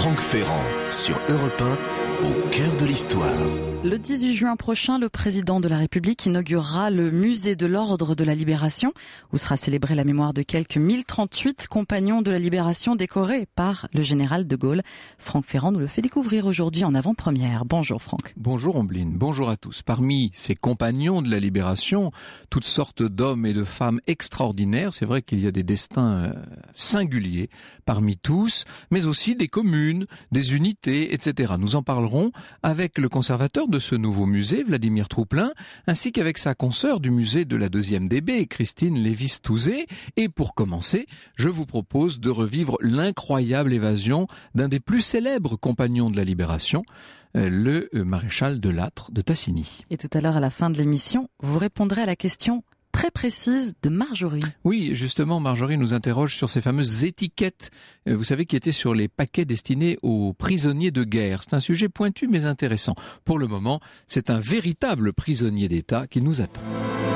Franck Ferrand sur Europe 1, au cœur de l'histoire. Le 18 juin prochain, le président de la République inaugurera le musée de l'Ordre de la Libération, où sera célébrée la mémoire de quelques 1038 compagnons de la Libération décorés par le général de Gaulle. Franck Ferrand nous le fait découvrir aujourd'hui en avant-première. Bonjour Franck. Bonjour Ombline, bonjour à tous. Parmi ces compagnons de la Libération, toutes sortes d'hommes et de femmes extraordinaires. C'est vrai qu'il y a des destins singuliers parmi tous, mais aussi des communes, des unités, etc. Nous en parlerons avec le conservateur de ce nouveau musée, Vladimir Trouplin, ainsi qu'avec sa consoeur du musée de la 2e DB, Christine Lévis-Touzé. Et pour commencer, je vous propose de revivre l'incroyable évasion d'un des plus célèbres compagnons de la Libération, le maréchal de Lattre de Tassigny. Et tout à l'heure, à la fin de l'émission, vous répondrez à la question très précise de Marjorie. Oui, justement, Marjorie nous interroge sur ces fameuses étiquettes, vous savez, qui étaient sur les paquets destinés aux prisonniers de guerre. C'est un sujet pointu mais intéressant. Pour le moment, c'est un véritable prisonnier d'État qui nous attend.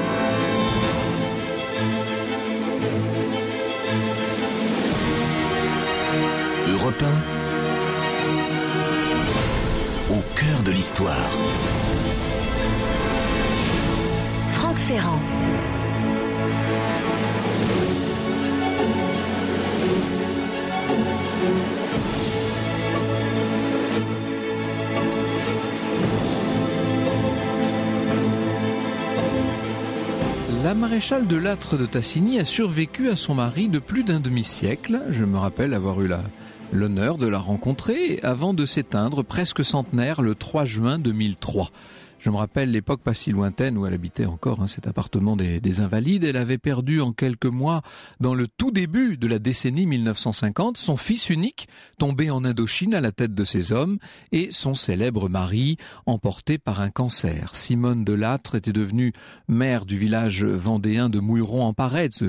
Europe 1, au cœur de l'histoire. Franck Ferrand. La maréchale de Lattre de Tassigny a survécu à son mari de plus d'un demi-siècle. Je me rappelle avoir eu l'honneur de la rencontrer avant de s'éteindre, presque centenaire, le 3 juin 2003. Je me rappelle l'époque pas si lointaine où elle habitait encore, cet appartement des Invalides. Elle avait perdu en quelques mois, dans le tout début de la décennie 1950, son fils unique, tombé en Indochine à la tête de ses hommes, et son célèbre mari, emporté par un cancer. Simone de Lattre était devenue maire du village vendéen de Mouilleron-en-Parets,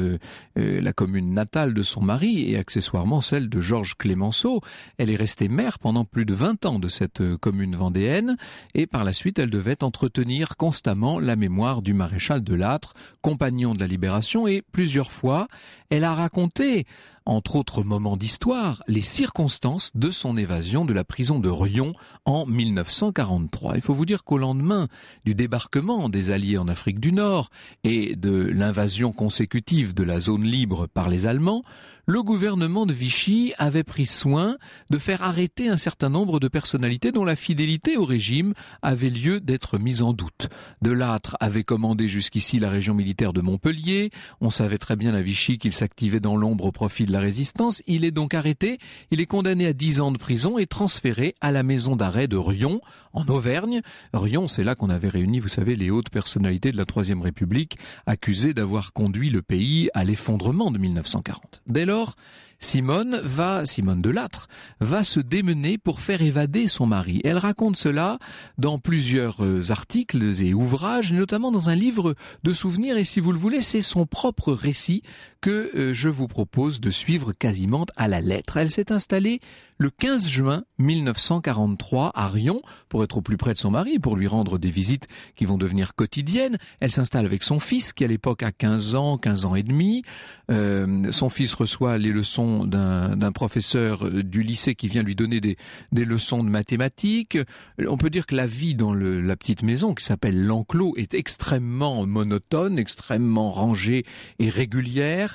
la commune natale de son mari, et accessoirement celle de Georges Clémenceau. Elle est restée maire pendant plus de 20 ans de cette commune vendéenne, et par la suite elle devait entretenir constamment la mémoire du maréchal de Lattre, compagnon de la Libération, et plusieurs fois, elle a raconté, entre autres moments d'histoire, les circonstances de son évasion de la prison de Riom en 1943. Il faut vous dire qu'au lendemain du débarquement des Alliés en Afrique du Nord et de l'invasion consécutive de la zone libre par les Allemands, le gouvernement de Vichy avait pris soin de faire arrêter un certain nombre de personnalités dont la fidélité au régime avait lieu d'être mise en doute. De Lattre avait commandé jusqu'ici la région militaire de Montpellier. On savait très bien à Vichy qu'il s'activait dans l'ombre au profit de la résistance. Il est donc arrêté, il est condamné à 10 ans de prison et transféré à la maison d'arrêt de Riom, en Auvergne. Riom, c'est là qu'on avait réuni, vous savez, les hautes personnalités de la Troisième République, accusées d'avoir conduit le pays à l'effondrement de 1940. Dès lors, Simone de Lattre va se démener pour faire évader son mari. Elle raconte cela dans plusieurs articles et ouvrages, notamment dans un livre de souvenirs, et si vous le voulez, c'est son propre récit que je vous propose de suivre quasiment à la lettre. Elle s'est installée le 15 juin 1943 à Riom pour être au plus près de son mari, pour lui rendre des visites qui vont devenir quotidiennes. Elle s'installe avec son fils qui à l'époque a 15 ans et demi. Son fils reçoit les leçons d'un professeur du lycée qui vient lui donner des leçons de mathématiques. On peut dire que la vie dans la petite maison qui s'appelle l'enclos est extrêmement monotone, extrêmement rangée et régulière.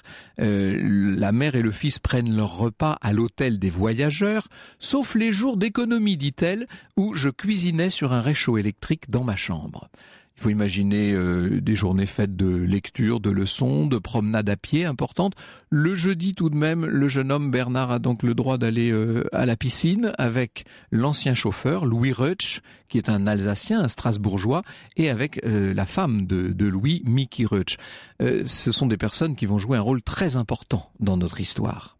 La mère et le fils prennent leur repas à l'hôtel des voyageurs, sauf les jours d'économie, dit-elle, où je cuisinais sur un réchaud électrique dans ma chambre. Il faut imaginer des journées faites de lecture, de leçons, de promenades à pied importantes. Le jeudi tout de même, le jeune homme Bernard a donc le droit d'aller à la piscine avec l'ancien chauffeur Louis Rutsch, qui est un Alsacien, un Strasbourgeois, et avec la femme de Louis, Mickey Rutsch. Ce sont des personnes qui vont jouer un rôle très important dans notre histoire.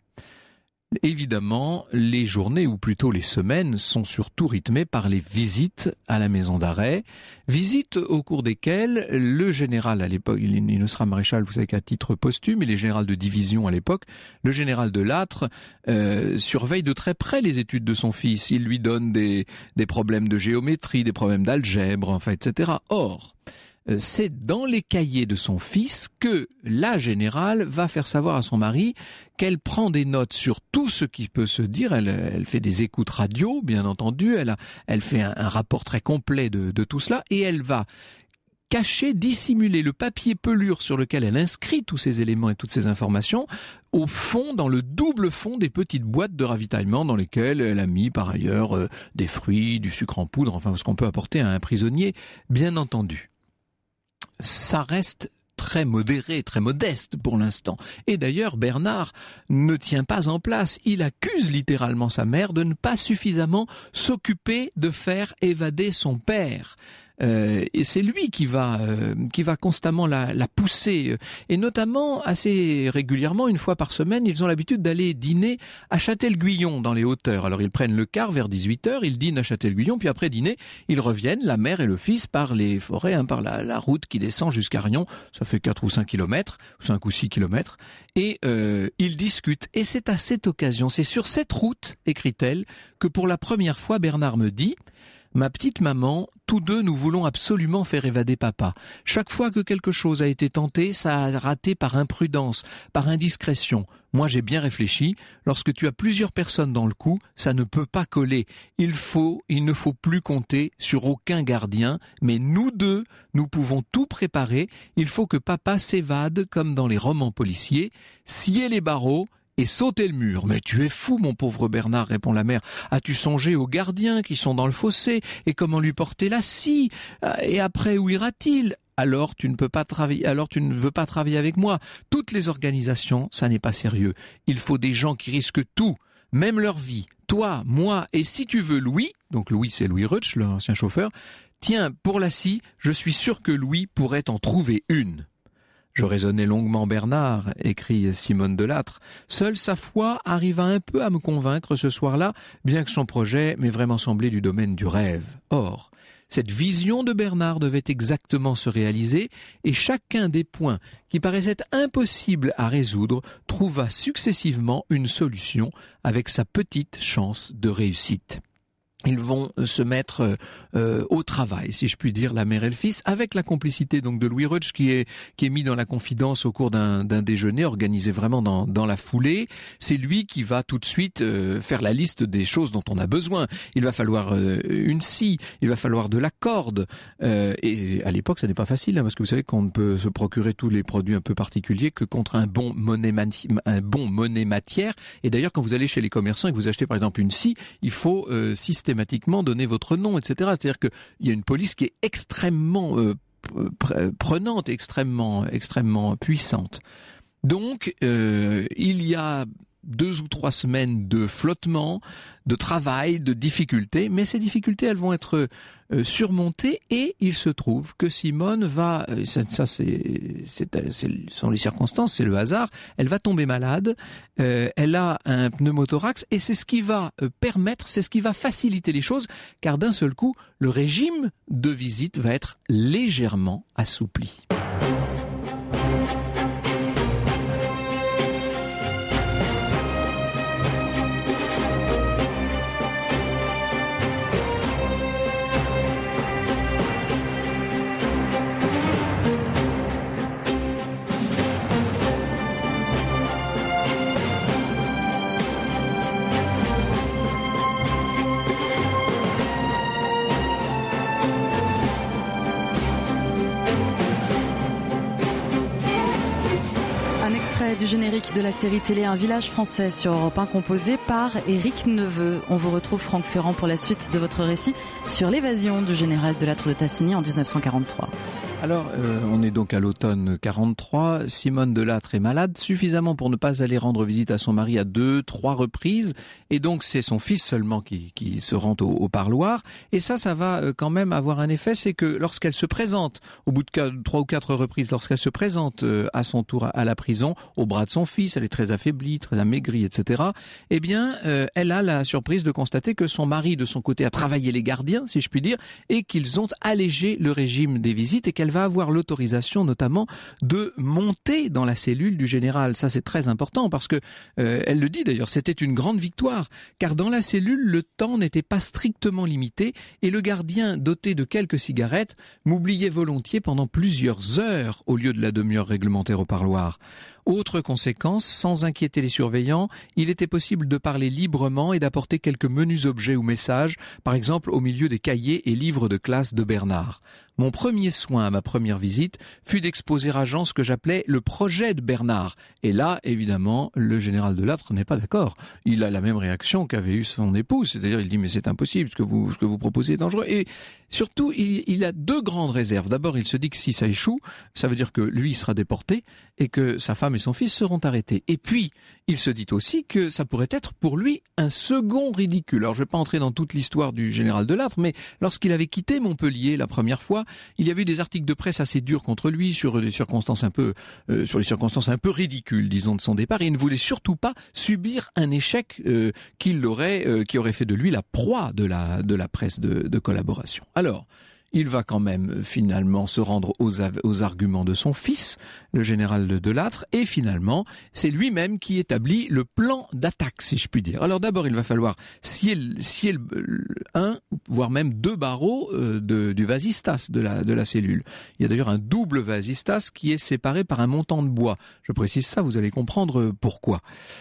Évidemment, les journées, ou plutôt les semaines, sont surtout rythmées par les visites à la maison d'arrêt. Visites au cours desquelles le général, à l'époque, il ne sera maréchal, vous savez qu'à titre posthume, il est général de division à l'époque, le général de Lattre surveille de très près les études de son fils. Il lui donne des problèmes de géométrie, des problèmes d'algèbre, enfin, etc. Or, c'est dans les cahiers de son fils que la générale va faire savoir à son mari qu'elle prend des notes sur tout ce qui peut se dire. Elle fait des écoutes radio, bien entendu. Elle fait un rapport très complet de tout cela, et elle va cacher, dissimuler le papier pelure sur lequel elle inscrit tous ces éléments et toutes ces informations au fond, dans le double fond des petites boîtes de ravitaillement dans lesquelles elle a mis par ailleurs des fruits, du sucre en poudre, enfin ce qu'on peut apporter à un prisonnier, bien entendu. Ça reste très modéré, très modeste pour l'instant. Et d'ailleurs, Bernard ne tient pas en place. Il accuse littéralement sa mère de ne pas suffisamment s'occuper de faire évader son père. Et c'est lui qui va constamment la pousser, et notamment assez régulièrement, une fois par semaine, ils ont l'habitude d'aller dîner à Châtel-Guyon dans les hauteurs. Alors ils prennent le car vers 18h, ils dînent à Châtel-Guyon, puis après dîner, ils reviennent, la mère et le fils, par les forêts, par la route qui descend jusqu'à Rion, ça fait 4 ou 5 kilomètres, 5 ou 6 kilomètres, et ils discutent. Et c'est à cette occasion, c'est sur cette route, écrit-elle, que pour la première fois Bernard me dit: ma petite maman, tous deux nous voulons absolument faire évader papa. Chaque fois que quelque chose a été tenté, ça a raté par imprudence, par indiscrétion. Moi j'ai bien réfléchi, lorsque tu as plusieurs personnes dans le coup, ça ne peut pas coller. Il ne faut plus compter sur aucun gardien, mais nous deux, nous pouvons tout préparer. Il faut que papa s'évade comme dans les romans policiers, scier les barreaux et sauter le mur. Mais tu es fou, mon pauvre Bernard, répond la mère. As-tu songé aux gardiens qui sont dans le fossé, et comment lui porter la scie? Et après, où ira-t-il? Alors tu ne veux pas travailler avec moi. Toutes les organisations, ça n'est pas sérieux. Il faut des gens qui risquent tout, même leur vie. Toi, moi, et si tu veux Louis, donc Louis c'est Louis Rutsch, l'ancien chauffeur, tiens, pour la scie, je suis sûr que Louis pourrait en trouver une. Je raisonnais longuement Bernard, écrit Simone Delattre. Seule sa foi arriva un peu à me convaincre ce soir-là, bien que son projet m'ait vraiment semblé du domaine du rêve. Or, cette vision de Bernard devait exactement se réaliser, et chacun des points qui paraissaient impossibles à résoudre trouva successivement une solution avec sa petite chance de réussite. Ils vont se mettre au travail, si je puis dire, la mère et le fils, avec la complicité donc de Louis Rutsch qui est mis dans la confidence au cours d'un déjeuner organisé vraiment dans la foulée. C'est lui qui va tout de suite faire la liste des choses dont on a besoin. Il va falloir une scie, il va falloir de la corde. Et à l'époque, ça n'est pas facile, parce que vous savez qu'on ne peut se procurer tous les produits un peu particuliers que contre un bon monnaie matière. Et d'ailleurs, quand vous allez chez les commerçants et que vous achetez par exemple une scie, il faut systématiquement donner votre nom, etc. C'est-à-dire qu'il y a une police qui est extrêmement prenante, extrêmement puissante. Donc, il y a 2 ou 3 semaines de flottement, de travail, de difficultés, mais ces difficultés, elles vont être surmontées, et il se trouve que Simone va, ce sont les circonstances, c'est le hasard, elle va tomber malade, elle a un pneumothorax, et c'est ce qui va c'est ce qui va faciliter les choses, car d'un seul coup, le régime de visite va être légèrement assoupli. Du générique de la série télé Un village français sur Europe 1, composé par Éric Neveu. On vous retrouve, Franck Ferrand, pour la suite de votre récit sur l'évasion du général Delattre de Tassigny en 1943. Alors, on est donc à l'automne 43. Simone Delattre est malade, suffisamment pour ne pas aller rendre visite à son mari à 2-3 reprises. Et donc, c'est son fils seulement qui se rend au parloir. Et ça va quand même avoir un effet, c'est que lorsqu'elle se présente, au bout de 3 ou 4 reprises, lorsqu'elle se présente à son tour à la prison, au bras de son fils, elle est très affaiblie, très amaigrie, etc. Eh bien, elle a la surprise de constater que son mari, de son côté, a travaillé les gardiens, si je puis dire, et qu'ils ont allégé le régime des visites, et qu'elle va avoir l'autorisation notamment de monter dans la cellule du général. Ça, c'est très important parce que, elle le dit d'ailleurs, c'était une grande victoire, car dans la cellule, le temps n'était pas strictement limité et le gardien, doté de quelques cigarettes, m'oubliait volontiers pendant plusieurs heures au lieu de la demi-heure réglementaire au parloir. Autre conséquence, sans inquiéter les surveillants, il était possible de parler librement et d'apporter quelques menus objets ou messages, par exemple au milieu des cahiers et livres de classe de Bernard. Mon premier soin à ma première visite fut d'exposer à Jean ce que j'appelais le projet de Bernard. Et là, évidemment, le général de Lattre n'est pas d'accord. Il a la même réaction qu'avait eu son épouse. C'est-à-dire, il dit, mais c'est impossible, ce que vous proposez est dangereux. Et surtout, il a deux grandes réserves. D'abord, il se dit que si ça échoue, ça veut dire que lui sera déporté et que sa femme et son fils seront arrêtés. Et puis, il se dit aussi que ça pourrait être pour lui un second ridicule. Alors, je ne vais pas entrer dans toute l'histoire du général de Lattre, mais lorsqu'il avait quitté Montpellier la première fois, il y avait eu des articles de presse assez durs contre lui sur les circonstances un peu ridicules, disons, de son départ. Et il ne voulait surtout pas subir un échec qui aurait fait de lui la proie de la presse de collaboration. Alors, il va quand même finalement se rendre aux arguments de son fils, le général de Lattre, et finalement, c'est lui-même qui établit le plan d'attaque, si je puis dire. Alors d'abord, il va falloir scier un, voire même deux barreaux du vasistas de la cellule. Il y a d'ailleurs un double vasistas qui est séparé par un montant de bois. Je précise ça, vous allez comprendre pourquoi.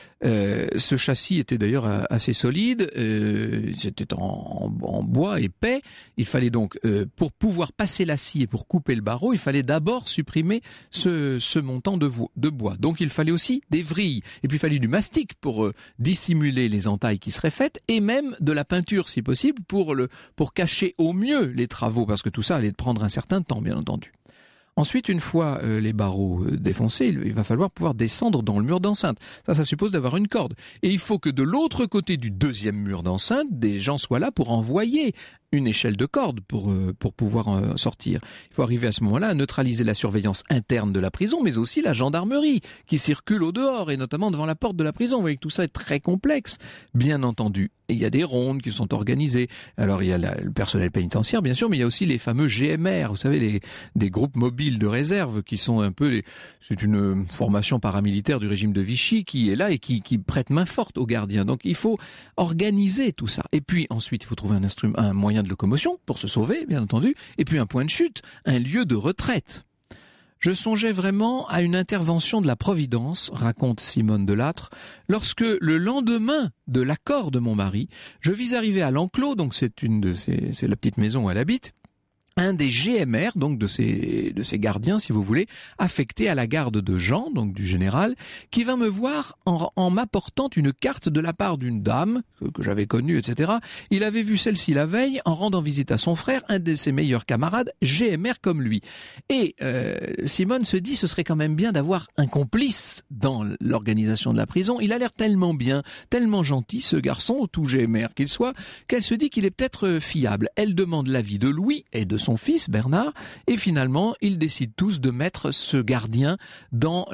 Ce châssis était d'ailleurs assez solide, c'était en bois épais. Il fallait donc, pour pouvoir passer la scie et pour couper le barreau, il fallait d'abord supprimer ce montant de bois. Donc il fallait aussi des vrilles, et puis il fallait du mastic pour dissimuler les entailles qui seraient faites, et même de la peinture si possible pour cacher au mieux les travaux, parce que tout ça allait prendre un certain temps, bien entendu. Ensuite, une fois les barreaux défoncés, il va falloir pouvoir descendre dans le mur d'enceinte. Ça suppose d'avoir une corde. Et il faut que de l'autre côté du deuxième mur d'enceinte, des gens soient là pour envoyer une échelle de corde pour pouvoir sortir. Il faut arriver à ce moment-là à neutraliser la surveillance interne de la prison, mais aussi la gendarmerie qui circule au dehors et notamment devant la porte de la prison. Vous voyez que tout ça est très complexe, bien entendu. Et il y a des rondes qui sont organisées. Alors il y a le personnel pénitentiaire, bien sûr, mais il y a aussi les fameux GMR, vous savez, des groupes mobiles de réserve qui sont un peu c'est une formation paramilitaire du régime de Vichy qui est là et qui prête main forte aux gardiens. Donc il faut organiser tout ça. Et puis ensuite, il faut trouver un moyen de locomotion pour se sauver, bien entendu, et puis un point de chute, un lieu de retraite. Je songeais vraiment à une intervention de la Providence, raconte Simone de Lattre, lorsque le lendemain de l'accord de mon mari, je vis arriver à l'enclos, donc c'est la petite maison où elle habite, un des GMR, donc de ces gardiens, si vous voulez, affectés à la garde de Jean, donc du général, qui vint me voir en m'apportant une carte de la part d'une dame que j'avais connue, etc. Il avait vu celle-ci la veille en rendant visite à son frère, un de ses meilleurs camarades, GMR comme lui. Et Simone se dit, ce serait quand même bien d'avoir un complice dans l'organisation de la prison. Il a l'air tellement bien, tellement gentil, ce garçon, tout GMR qu'il soit, qu'elle se dit qu'il est peut-être fiable. Elle demande l'avis de Louis et de son fils Bernard, et finalement ils décident tous de mettre ce gardien dans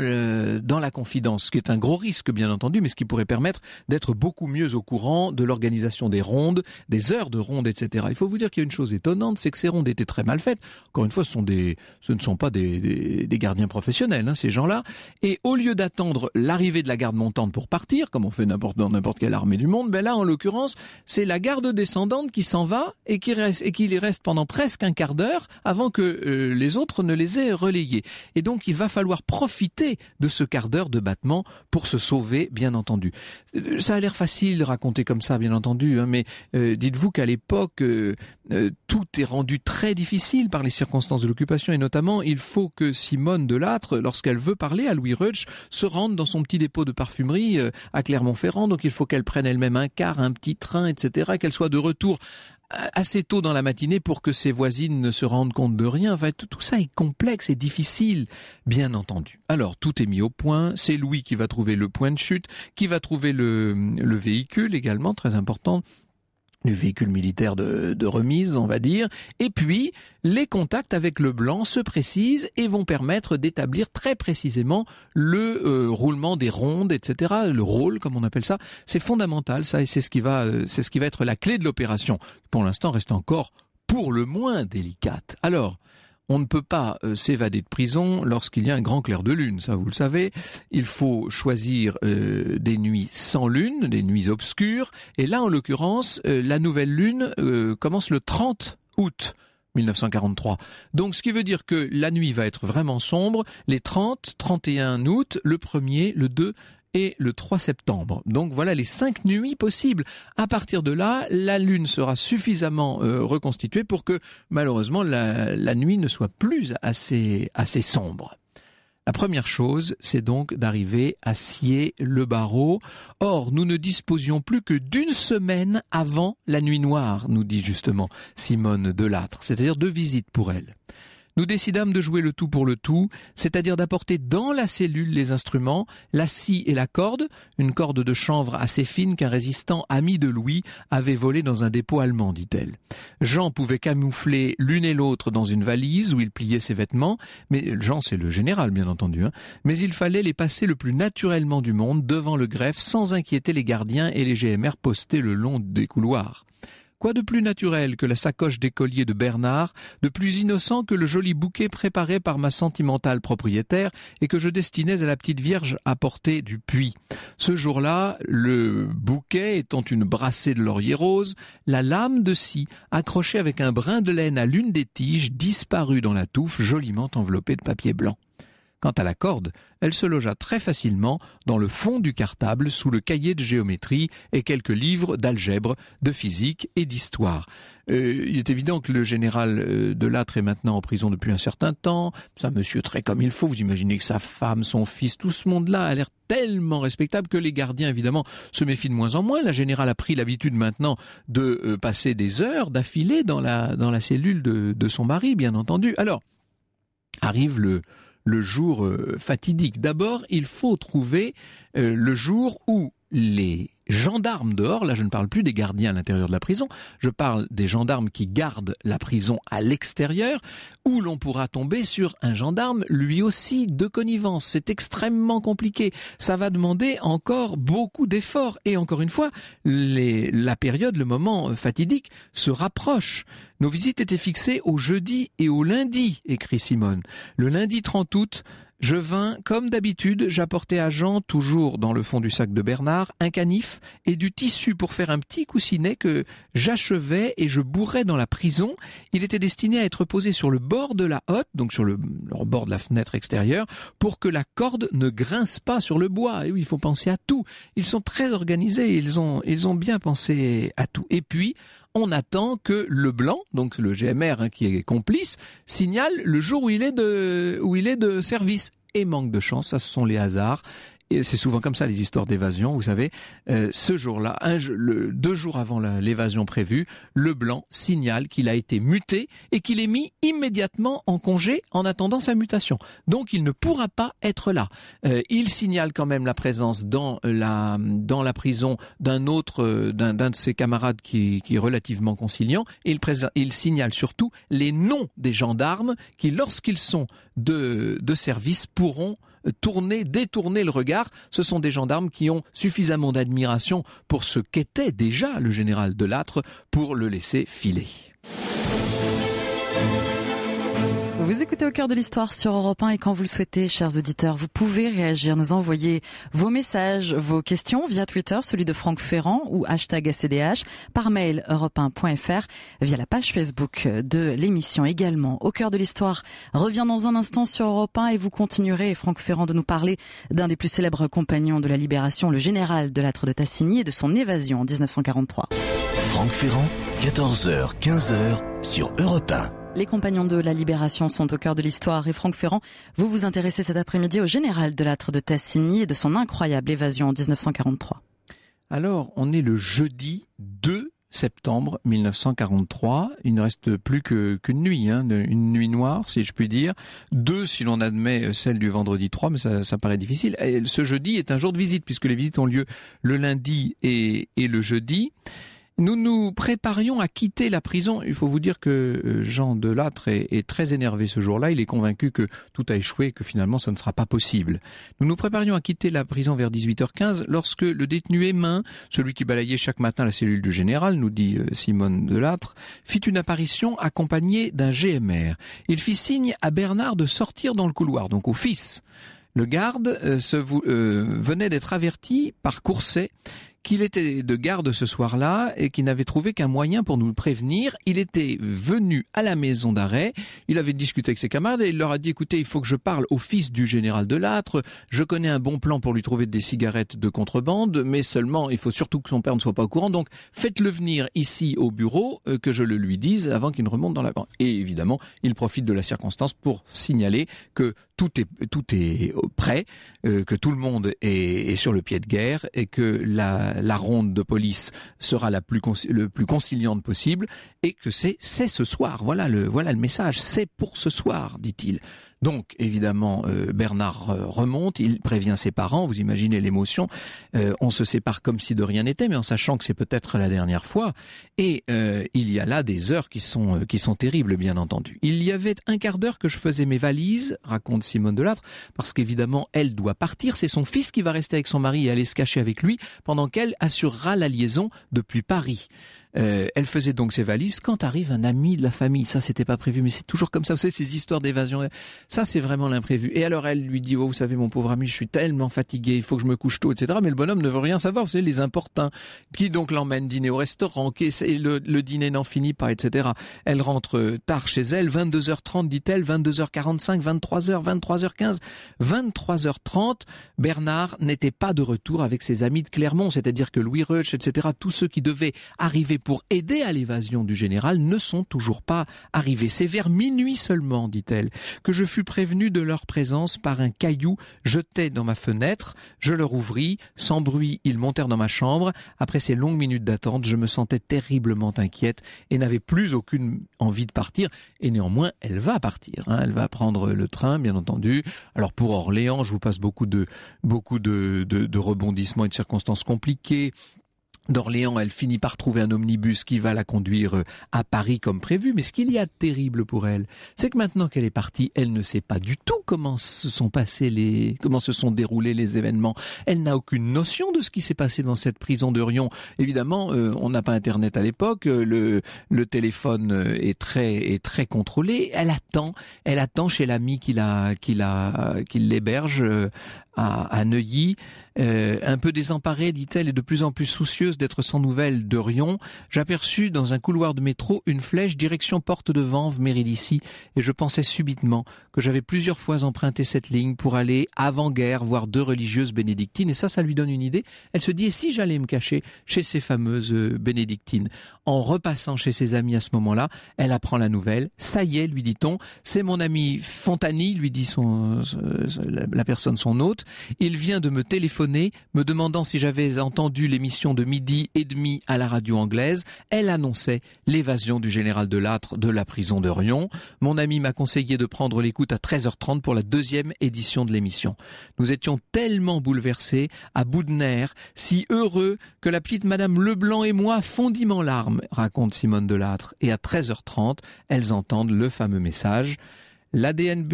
la confidence, ce qui est un gros risque bien entendu, mais ce qui pourrait permettre d'être beaucoup mieux au courant de l'organisation des rondes, des heures de ronde, etc. Il faut vous dire qu'il y a une chose étonnante, c'est que ces rondes étaient très mal faites. Encore une fois, ce ne sont pas des gardiens professionnels, hein, ces gens-là, et au lieu d'attendre l'arrivée de la garde montante pour partir, comme on fait dans n'importe quelle armée du monde, ben là en l'occurrence c'est la garde descendante qui s'en va et qui reste pendant presque un quart d'heure avant que les autres ne les aient relayés. Et donc il va falloir profiter de ce quart d'heure de battement pour se sauver, bien entendu. Ça a l'air facile raconté comme ça, bien entendu, hein, mais dites-vous qu'à l'époque tout est rendu très difficile par les circonstances de l'occupation, et notamment il faut que Simone de Lattre, lorsqu'elle veut parler à Louis Reuch, se rende dans son petit dépôt de parfumerie à Clermont-Ferrand. Donc il faut qu'elle prenne elle-même un car, un petit train, etc., qu'elle soit de retour assez tôt dans la matinée pour que ses voisines ne se rendent compte de rien. Enfin, tout ça est complexe et difficile, bien entendu. Alors, tout est mis au point. C'est Louis qui va trouver le point de chute, qui va trouver le véhicule également, très important, du véhicule militaire de remise, on va dire. Et puis, les contacts avec le blanc se précisent et vont permettre d'établir très précisément le roulement des rondes, etc. Le rôle, comme on appelle ça. C'est fondamental, ça, et c'est ce qui va être la clé de l'opération. Pour l'instant, reste encore pour le moins délicate. Alors, on ne peut pas s'évader de prison lorsqu'il y a un grand clair de lune, ça vous le savez. Il faut choisir des nuits sans lune, des nuits obscures. Et là, en l'occurrence, la nouvelle lune commence le 30 août 1943. Donc ce qui veut dire que la nuit va être vraiment sombre les 30, 31 août, le 1er, le 2 et le 3 septembre. Donc voilà les 5 nuits possibles. À partir de là, la lune sera suffisamment reconstituée pour que malheureusement la nuit ne soit plus assez sombre. La première chose, c'est donc d'arriver à scier le barreau. Or, nous ne disposions plus que d'une semaine avant la nuit noire, nous dit justement Simone Delattre, c'est-à-dire 2 visites pour elle. Nous décidâmes de jouer le tout pour le tout, c'est-à-dire d'apporter dans la cellule les instruments, la scie et la corde, une corde de chanvre assez fine qu'un résistant ami de Louis avait volée dans un dépôt allemand, dit-elle. Jean pouvait camoufler l'une et l'autre dans une valise où il pliait ses vêtements, mais Jean c'est le général bien entendu, mais il fallait les passer le plus naturellement du monde devant le greffe sans inquiéter les gardiens et les GMR postés le long des couloirs. Quoi de plus naturel que la sacoche d'écolier de Bernard, de plus innocent que le joli bouquet préparé par ma sentimentale propriétaire et que je destinais à la petite Vierge à porter du puits. Ce jour-là, le bouquet étant une brassée de laurier rose, la lame de scie accrochée avec un brin de laine à l'une des tiges disparut dans la touffe joliment enveloppée de papier blanc. Quant à la corde, elle se logea très facilement dans le fond du cartable sous le cahier de géométrie et quelques livres d'algèbre, de physique et d'histoire. Il est évident que le général Delattre est maintenant en prison depuis un certain temps. C'est un monsieur très comme il faut. Vous imaginez que sa femme, son fils, tout ce monde-là a l'air tellement respectable que les gardiens, évidemment, se méfient de moins en moins. La générale a pris l'habitude maintenant de passer des heures d'affilée dans la cellule de son mari, bien entendu. Alors, arrive le jour fatidique. D'abord, il faut trouver le jour où les gendarmes dehors, là je ne parle plus des gardiens à l'intérieur de la prison, je parle des gendarmes qui gardent la prison à l'extérieur, où l'on pourra tomber sur un gendarme lui aussi de connivence. C'est extrêmement compliqué. Ça va demander encore beaucoup d'efforts. Et encore une fois, la période, le moment fatidique se rapproche. Nos visites étaient fixées au jeudi et au lundi, écrit Simone. Le lundi 30 août, je vins, comme d'habitude, j'apportais à Jean, toujours dans le fond du sac de Bernard, un canif et du tissu pour faire un petit coussinet que j'achevais et je bourrais dans la prison. Il était destiné à être posé sur le bord de la hotte, donc sur le bord de la fenêtre extérieure, pour que la corde ne grince pas sur le bois. Et oui, il faut penser à tout. Ils sont très organisés, ils ont bien pensé à tout. Et puis, on attend que le blanc, donc le GMR qui est complice, signale le jour où il est de service. Et manque de chance, ça ce sont les hasards. Et c'est souvent comme ça les histoires d'évasion, vous savez. Ce jour-là, 2 jours avant l'évasion prévue, le blanc signale qu'il a été muté et qu'il est mis immédiatement en congé en attendant sa mutation. Donc il ne pourra pas être là. Il signale quand même la présence dans la prison d'un de ses camarades qui est relativement conciliant. Et il signale surtout les noms des gendarmes qui, lorsqu'ils sont de service, pourront détourner le regard. Ce sont des gendarmes qui ont suffisamment d'admiration pour ce qu'était déjà le général Delattre pour le laisser filer. Vous écoutez Au cœur de l'histoire sur Europe 1 et quand vous le souhaitez, chers auditeurs, vous pouvez réagir, nous envoyer vos messages, vos questions via Twitter, celui de Franck Ferrand ou #ACDH, par mail europe1.fr, via la page Facebook de l'émission également. Au cœur de l'histoire revient dans un instant sur Europe 1 et vous continuerez, Franck Ferrand, de nous parler d'un des plus célèbres compagnons de la Libération, le général Delattre de Tassigny et de son évasion en 1943. Franck Ferrand, 14h, 15h sur Europe 1. Les compagnons de la Libération sont au cœur de l'histoire et Franck Ferrand, vous vous intéressez cet après-midi au général Delattre de Tassigny et de son incroyable évasion en 1943. Alors, on est le jeudi 2 septembre 1943. Il ne reste plus qu'une nuit, une nuit noire, si je puis dire. 2 si l'on admet celle du vendredi 3, mais ça paraît difficile. Et ce jeudi est un jour de visite, puisque les visites ont lieu le lundi et le jeudi. Nous nous préparions à quitter la prison. Il faut vous dire que Jean Delattre est très énervé ce jour-là. Il est convaincu que tout a échoué, que finalement ce ne sera pas possible. Nous nous préparions à quitter la prison vers 18h15 lorsque le détenu Aymin, celui qui balayait chaque matin la cellule du général, nous dit Simone Delattre, fit une apparition accompagnée d'un GMR. Il fit signe à Bernard de sortir dans le couloir, donc au fils. Le garde venait d'être averti par Courset qu'il était de garde ce soir-là et qu'il n'avait trouvé qu'un moyen pour nous le prévenir. Il était venu à la maison d'arrêt, il avait discuté avec ses camarades et il leur a dit « Écoutez, il faut que je parle au fils du général Delattre, je connais un bon plan pour lui trouver des cigarettes de contrebande, mais seulement il faut surtout que son père ne soit pas au courant, donc faites-le venir ici au bureau, que je le lui dise avant qu'il ne remonte dans la banque. » Et évidemment, il profite de la circonstance pour signaler que tout est prêt, que tout le monde est sur le pied de guerre et que la ronde de police sera le plus conciliante possible et que c'est ce soir. Voilà le message. C'est pour ce soir, dit-il. Donc, évidemment, Bernard remonte, il prévient ses parents, vous imaginez l'émotion, on se sépare comme si de rien n'était, mais en sachant que c'est peut-être la dernière fois, et il y a là des heures qui sont terribles, bien entendu. Il y avait un quart d'heure que je faisais mes valises, raconte Simone Delattre, parce qu'évidemment, elle doit partir, c'est son fils qui va rester avec son mari et aller se cacher avec lui, pendant qu'elle assurera la liaison depuis Paris. Elle faisait donc ses valises quand arrive un ami de la famille. Ça, c'était pas prévu, mais c'est toujours comme ça. Vous savez, ces histoires d'évasion, ça, c'est vraiment l'imprévu. Et alors, elle lui dit, oh, vous savez, mon pauvre ami, je suis tellement fatigué, il faut que je me couche tôt, etc. Mais le bonhomme ne veut rien savoir. Vous savez, les importuns, qui donc l'emmènent dîner au restaurant, le dîner n'en finit pas, etc. Elle rentre tard chez elle, 22h30, dit-elle, 22h45, 23h, 23h15, 23h30. Bernard n'était pas de retour avec ses amis de Clermont, c'est-à-dire que Louis Reuch, etc., tous ceux qui devaient arriver pour aider à l'évasion du général ne sont toujours pas arrivés. C'est vers minuit seulement, dit-elle, que je fus prévenu de leur présence par un caillou jeté dans ma fenêtre. Je leur ouvris. Sans bruit, ils montèrent dans ma chambre. Après ces longues minutes d'attente, je me sentais terriblement inquiète et n'avais plus aucune envie de partir. Et néanmoins, elle va partir. Elle va prendre le train, bien entendu. Alors pour Orléans, je vous passe beaucoup de rebondissements et de circonstances compliquées. D'Orléans, elle finit par trouver un omnibus qui va la conduire à Paris comme prévu. Mais ce qu'il y a de terrible pour elle, c'est que maintenant qu'elle est partie, elle ne sait pas du tout comment se sont déroulés les événements. Elle n'a aucune notion de ce qui s'est passé dans cette prison de Riom. Évidemment, on n'a pas Internet à l'époque. Le téléphone est très contrôlé. Elle attend chez l'ami qui l'héberge à Neuilly. Un peu désemparée, dit-elle, et de plus en plus soucieuse d'être sans nouvelles de Riom, j'aperçus dans un couloir de métro une flèche direction Porte de Vanves, mairie d'ici, et je pensais subitement que j'avais plusieurs fois emprunté cette ligne pour aller avant-guerre voir 2 religieuses bénédictines, et ça lui donne une idée. Elle se dit, et si j'allais me cacher chez ces fameuses bénédictines? En repassant chez ses amis à ce moment-là, elle apprend la nouvelle. Ça y est, lui dit-on, c'est mon ami Fontani, lui dit la personne, son hôte. Il vient de me téléphoner, me demandant si j'avais entendu l'émission de 12h30 à la radio anglaise. Elle annonçait l'évasion du général Delattre de la prison de Riom. Mon ami m'a conseillé de prendre l'écoute à 13h30 pour la 2e édition de l'émission. Nous étions tellement bouleversés, à bout de nerfs, si heureux que la petite madame Leblanc et moi fondîmes en larmes, raconte Simone Delattre. Et à 13h30, elles entendent le fameux message. Le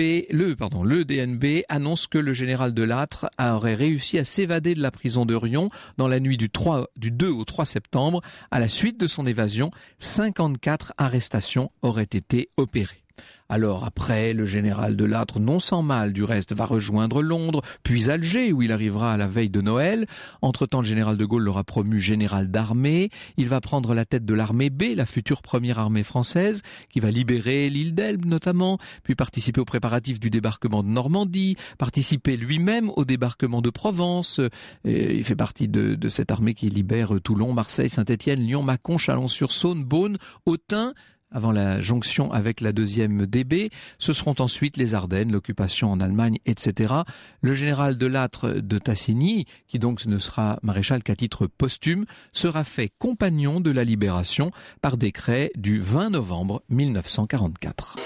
DNB annonce que le général Delattre aurait réussi à s'évader de la prison de Riom dans la nuit du 2 au 3 septembre. À la suite de son évasion, 54 arrestations auraient été opérées. Alors après, le général Delattre, non sans mal du reste, va rejoindre Londres, puis Alger, où il arrivera à la veille de Noël. Entre-temps, le général de Gaulle l'aura promu général d'armée. Il va prendre la tête de l'armée B, la future première armée française, qui va libérer l'île d'Elbe notamment, puis participer aux préparatifs du débarquement de Normandie, participer lui-même au débarquement de Provence. Il fait partie de cette armée qui libère Toulon, Marseille, Saint-Étienne, Lyon, Mâcon, Chalon-sur-Saône, Beaune, Autun, avant la jonction avec la 2e DB. Ce seront ensuite les Ardennes, l'occupation en Allemagne, etc. Le général Delattre de Tassigny, qui donc ne sera maréchal qu'à titre posthume, sera fait compagnon de la Libération par décret du 20 novembre 1944.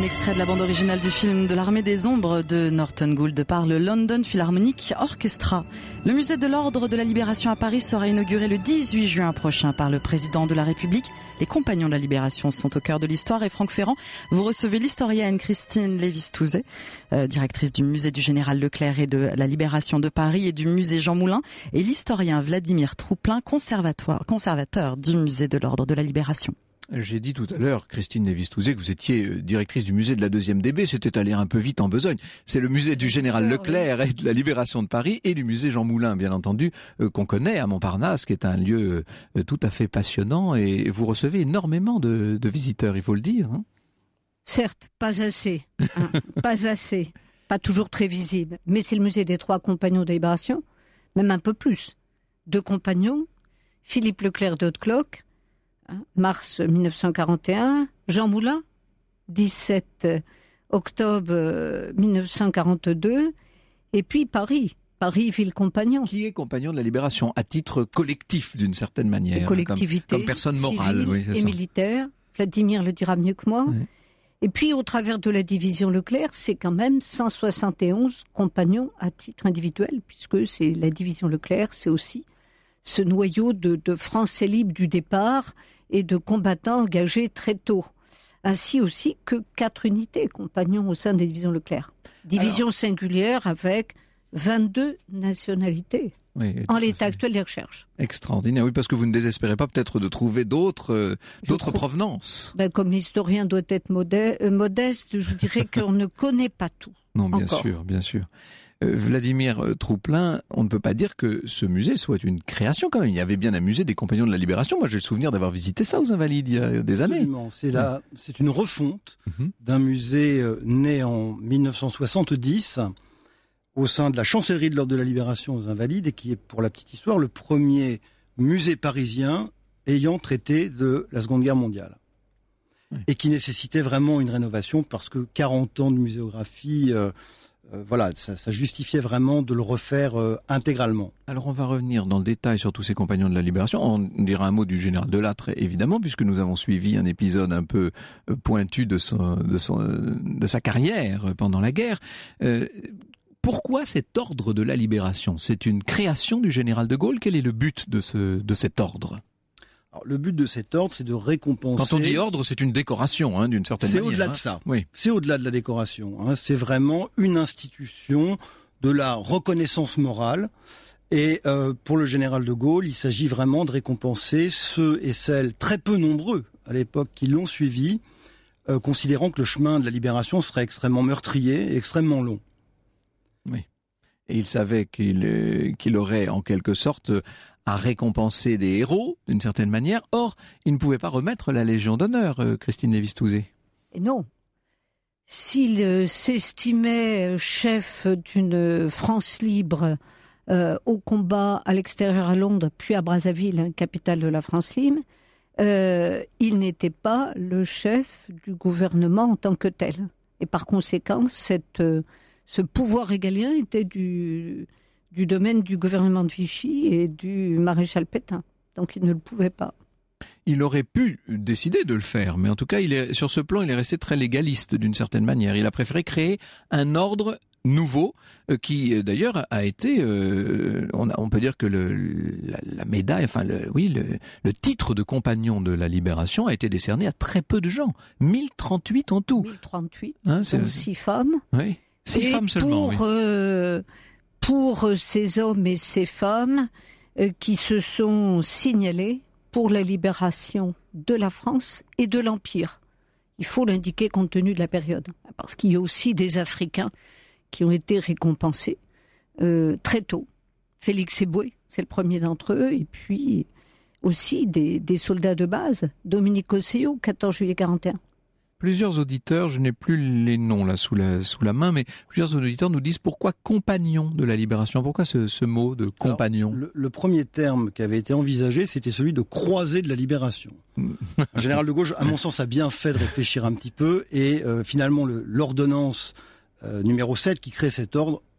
Un extrait de la bande originale du film de l'Armée des Ombres de Norton Gould par le London Philharmonic Orchestra. Le musée de l'Ordre de la Libération à Paris sera inauguré le 18 juin prochain par le président de la République. Les compagnons de la Libération sont au cœur de l'histoire et Franck Ferrand, vous recevez l'historienne Christine Lévis-Touzet, directrice du musée du Général Leclerc et de la Libération de Paris et du musée Jean Moulin, et l'historien Vladimir Trouplin, conservateur du musée de l'Ordre de la Libération. J'ai dit tout à l'heure, Christine Lévis-Touzet, que vous étiez directrice du musée de la 2e DB. C'était aller un peu vite en besogne. C'est le musée du Général Leclerc et de la Libération de Paris et du musée Jean Moulin, bien entendu, qu'on connaît à Montparnasse, qui est un lieu tout à fait passionnant. Et vous recevez énormément de visiteurs, il faut le dire. Hein. Certes, pas assez. Pas assez. Pas toujours très visible. Mais c'est le musée des 3 compagnons de la Libération, même un peu plus. 2 compagnons, Philippe Leclerc de Haute-Cloque, mars 1941, Jean Moulin, 17 octobre 1942, et puis Paris, ville compagnon. Qui est compagnon de la Libération, à titre collectif d'une certaine manière. Collectivité, comme personne morale. Oui, c'est et ça. Militaire. Vladimir le dira mieux que moi. Oui. Et puis au travers de la division Leclerc, c'est quand même 171 compagnons à titre individuel, puisque c'est la division Leclerc, c'est aussi ce noyau de Français libres du départ et de combattants engagés très tôt. Ainsi aussi que 4 unités compagnons au sein des divisions Leclerc. Division singulière avec 22 nationalités. Oui, en l'état actuel des recherches. Extraordinaire, oui, parce que vous ne désespérez pas peut-être de trouver d'autres provenances. Comme l'historien doit être modeste, je dirais qu'on ne connaît pas tout. Non, bien encore. sûr, bien sûr. Vladimir Trouplin, on ne peut pas dire que ce musée soit une création quand même. Il y avait bien un musée des compagnons de la Libération. Moi, j'ai le souvenir d'avoir visité ça aux Invalides il y a des années. Absolument. C'est une refonte d'un musée né en 1970 au sein de la chancellerie de l'Ordre de la Libération aux Invalides et qui est, pour la petite histoire, le premier musée parisien ayant traité de la Seconde Guerre mondiale. Oui. Et qui nécessitait vraiment une rénovation parce que 40 ans de muséographie... ça justifiait vraiment de le refaire intégralement. Alors on va revenir dans le détail sur tous ces compagnons de la Libération. On dira un mot du général Delattre, évidemment, puisque nous avons suivi un épisode un peu pointu de sa carrière pendant la guerre. Pourquoi cet ordre de la Libération ? C'est une création du général de Gaulle. Quel est le but de cet ordre ? Alors, le but de cet ordre, c'est de récompenser... Quand on dit ordre, c'est une décoration, d'une certaine manière. C'est au-delà de ça. Oui. C'est au-delà de la décoration. C'est vraiment une institution de la reconnaissance morale. Et pour le général de Gaulle, il s'agit vraiment de récompenser ceux et celles très peu nombreux à l'époque qui l'ont suivi, considérant que le chemin de la libération serait extrêmement meurtrier et extrêmement long. Oui. Et il savait qu'il aurait en quelque sorte... à récompenser des héros, d'une certaine manière. Or, il ne pouvait pas remettre la Légion d'honneur, Christine Lévis-Touzet. Et non. S'il s'estimait chef d'une France libre au combat à l'extérieur à Londres, puis à Brazzaville, capitale de la France libre, il n'était pas le chef du gouvernement en tant que tel. Et par conséquent, ce pouvoir régalien était du domaine du gouvernement de Vichy et du maréchal Pétain. Donc il ne le pouvait pas. Il aurait pu décider de le faire, mais en tout cas, sur ce plan, il est resté très légaliste d'une certaine manière. Il a préféré créer un ordre nouveau qui, d'ailleurs, a été... on peut dire que la médaille, le titre de compagnon de la Libération a été décerné à très peu de gens. 1038 en tout. 1038, dont 6 femmes. Oui, 6 femmes seulement, pour ces hommes et ces femmes qui se sont signalés pour la libération de la France et de l'Empire. Il faut l'indiquer compte tenu de la période, parce qu'il y a aussi des Africains qui ont été récompensés très tôt. Félix Eboué, c'est le premier d'entre eux, et puis aussi des soldats de base. Dominique Osséo, 14 juillet 41. Plusieurs auditeurs, je n'ai plus les noms là sous la main, mais plusieurs auditeurs nous disent pourquoi compagnon de la Libération ? Pourquoi ce mot de compagnon ? Alors, le premier terme qui avait été envisagé, c'était celui de croisé de la Libération. Le général de Gaulle, à mon sens, a bien fait de réfléchir un petit peu et finalement l'ordonnance numéro 7 qui crée cet ordre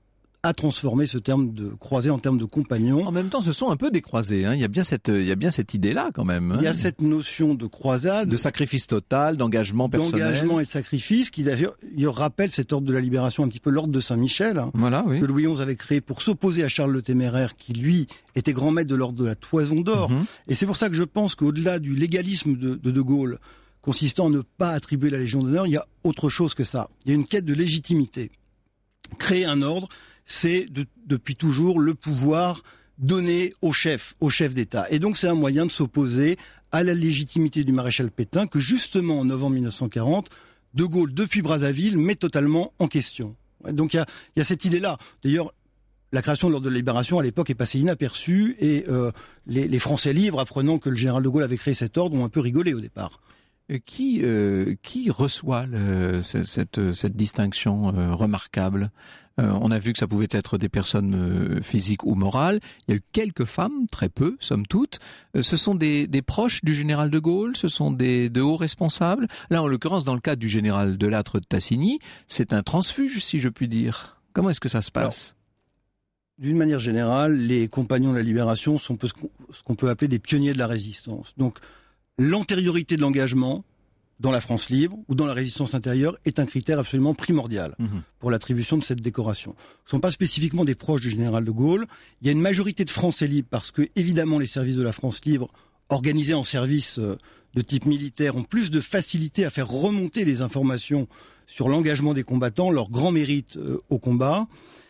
a transformé ce terme de croisé en terme de compagnon. En même temps, ce sont un peu des croisés. Hein. Il y a bien cette idée-là quand même. Hein. Il y a cette notion de croisade, de sacrifice total, d'engagement personnel, d'engagement et de sacrifice, qui d'ailleurs rappelle cet ordre de la Libération, un petit peu l'ordre de Saint-Michel, voilà, oui. que Louis XI avait créé pour s'opposer à Charles le Téméraire, qui lui était grand maître de l'ordre de la Toison d'Or. Et c'est pour ça que je pense qu'au-delà du légalisme de Gaulle, consistant à ne pas attribuer la Légion d'honneur, il y a autre chose que ça. Il y a une quête de légitimité. Créer un ordre, c'est depuis toujours le pouvoir donné au chef d'État. Et donc c'est un moyen de s'opposer à la légitimité du maréchal Pétain que justement en novembre 1940, De Gaulle, depuis Brazzaville, met totalement en question. Donc il y a cette idée-là. D'ailleurs, la création de l'ordre de la Libération à l'époque est passée inaperçue et les Français libres, apprenant que le général de Gaulle avait créé cet ordre, ont un peu rigolé au départ. Qui reçoit cette distinction remarquable? On a vu que ça pouvait être des personnes physiques ou morales. Il y a eu quelques femmes, très peu, somme toute. Ce sont des proches du général de Gaulle, ce sont de hauts responsables. Là, en l'occurrence, dans le cas du général de Lattre de Tassigny, c'est un transfuge, si je puis dire. Comment est-ce que ça se passe? D'une manière générale, les compagnons de la Libération sont ce qu'on peut appeler des pionniers de la résistance. Donc, l'antériorité de l'engagement dans la France libre ou dans la résistance intérieure est un critère absolument primordial pour l'attribution de cette décoration. Ce ne sont pas spécifiquement des proches du général de Gaulle. Il y a une majorité de Français libres parce que, évidemment, les services de la France libre, organisés en services de type militaire, ont plus de facilité à faire remonter les informations sur l'engagement des combattants, leur grand mérite au combat.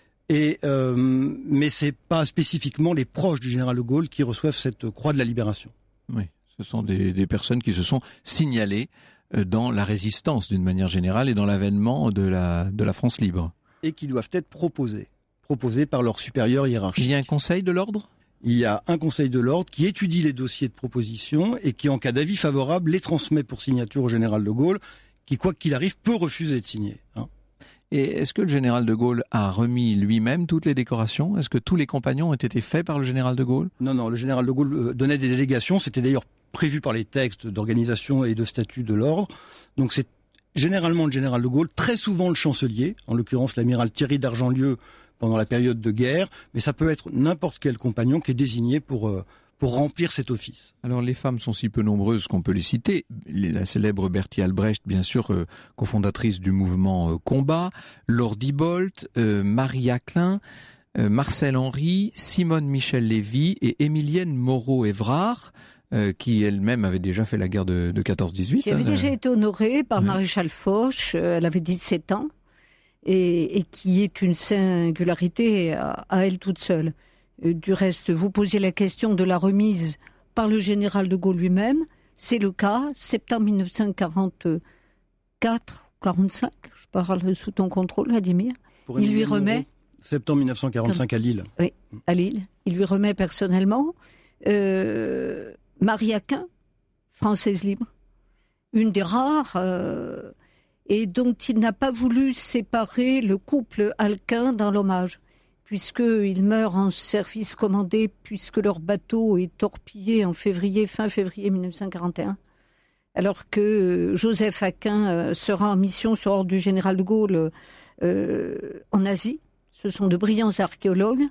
Mais c'est pas spécifiquement les proches du général de Gaulle qui reçoivent cette croix de la Libération. Oui. Ce sont des personnes qui se sont signalées dans la résistance d'une manière générale et dans l'avènement de la France libre. Et qui doivent être proposées par leurs supérieurs hiérarchiques. Il y a un conseil de l'ordre ? Il y a un conseil de l'ordre qui étudie les dossiers de proposition et qui, en cas d'avis favorable, les transmet pour signature au général de Gaulle, qui, quoi qu'il arrive, peut refuser de signer. Et est-ce que le général de Gaulle a remis lui-même toutes les décorations ? Est-ce que tous les compagnons ont été faits par le général de Gaulle ? Non, le général de Gaulle donnait des délégations, c'était d'ailleurs prévu par les textes d'organisation et de statut de l'ordre. Donc c'est généralement le général de Gaulle, très souvent le chancelier, en l'occurrence l'amiral Thierry d'Argentlieu pendant la période de guerre, mais ça peut être n'importe quel compagnon qui est désigné pour remplir cet office. Alors les femmes sont si peu nombreuses qu'on peut les citer. La célèbre Bertie Albrecht, bien sûr, cofondatrice du mouvement Combat, Laure Dibolt, Marie Aclin, Marcel Henry, Simone Michel Lévy et Émilienne Moreau-Évrard, qui elle-même avait déjà fait la guerre de 14-18. Qui avait déjà été honorée par le maréchal Foch, elle avait 17 ans, et qui est une singularité à elle toute seule. Du reste, vous posiez la question de la remise par le général de Gaulle lui-même. C'est le cas, septembre 1944 ou 45, je parle sous ton contrôle, Vladimir. Il lui remet... Septembre 1945 à Lille. Oui, à Lille. Il lui remet personnellement Marie Aquin, française libre, une des rares, et dont il n'a pas voulu séparer le couple Alquin dans l'hommage, puisqu'il meurt en service commandé, puisque leur bateau est torpillé en fin février 1941, alors que Joseph Aquin sera en mission sur ordre du général de Gaulle en Asie. Ce sont de brillants archéologues,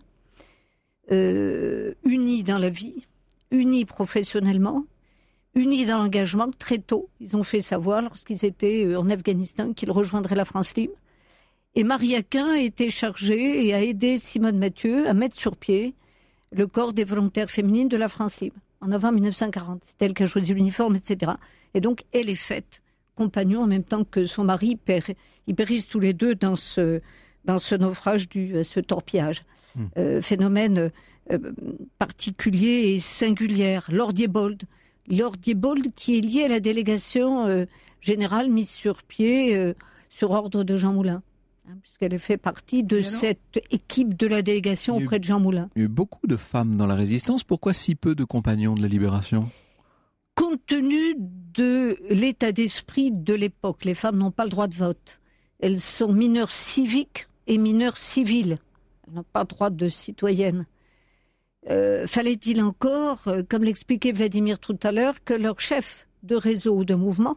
unis dans la vie, unis professionnellement, unis dans l'engagement très tôt. Ils ont fait savoir, lorsqu'ils étaient en Afghanistan, qu'ils rejoindraient la France libre. Et Marie Aquin a été chargée et a aidé Simone Mathieu à mettre sur pied le corps des volontaires féminines de la France libre, en novembre 1940. C'est elle qui a choisi l'uniforme, etc. Et donc, elle est faite compagnon en même temps que son mari. Ils périssent tous les deux dans ce naufrage dû à ce torpillage. Phénomène particulier et singulière. Laure Diebold qui est liée à la délégation générale mise sur pied sur ordre de Jean Moulin, puisqu'elle fait partie de cette équipe de la délégation auprès de Jean Moulin. Il y a eu beaucoup de femmes dans la résistance. Pourquoi si peu de compagnons de la Libération ? Compte tenu de l'état d'esprit de l'époque, les femmes n'ont pas le droit de vote. Elles sont mineures civiques et mineures civiles. Elles n'ont pas le droit de citoyenne. Fallait-il encore, comme l'expliquait Vladimir tout à l'heure, que leur chef de réseau ou de mouvement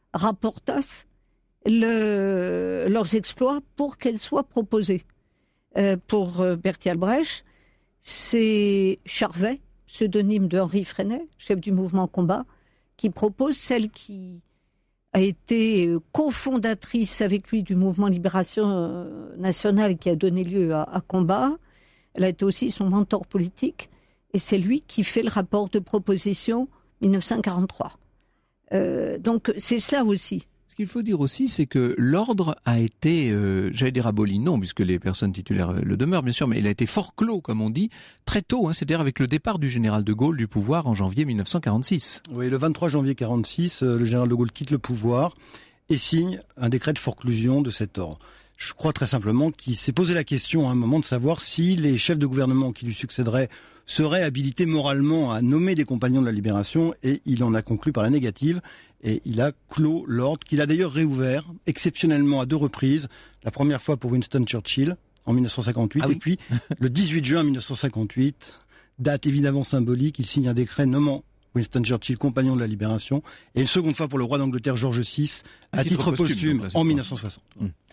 rapportasse leurs exploits pour qu'elles soient proposées. pour Bertolt Albrecht, c'est Charvet, pseudonyme de Henri Freinet, chef du mouvement Combat, qui propose celle qui a été cofondatrice avec lui du mouvement Libération nationale qui a donné lieu à Combat. Elle a été aussi son mentor politique et c'est lui qui fait le rapport de proposition 1943. Donc c'est cela aussi. Ce qu'il faut dire aussi, c'est que l'ordre a été, j'allais dire aboli, non, puisque les personnes titulaires le demeurent, bien sûr, mais il a été forclos, comme on dit, très tôt, c'est-à-dire avec le départ du général de Gaulle du pouvoir en janvier 1946. Oui, le 23 janvier 1946, le général de Gaulle quitte le pouvoir et signe un décret de forclusion de cet ordre. Je crois très simplement qu'il s'est posé la question à un moment de savoir si les chefs de gouvernement qui lui succéderaient seraient habilités moralement à nommer des compagnons de la Libération, et il en a conclu par la négative. Et il a clos l'ordre, qu'il a d'ailleurs réouvert exceptionnellement à 2 reprises. La première fois pour Winston Churchill en 1958, et puis le 18 juin 1958, date évidemment symbolique, il signe un décret nommant Winston Churchill compagnon de la Libération, et une seconde fois pour le roi d'Angleterre George VI à titre posthume en 1960.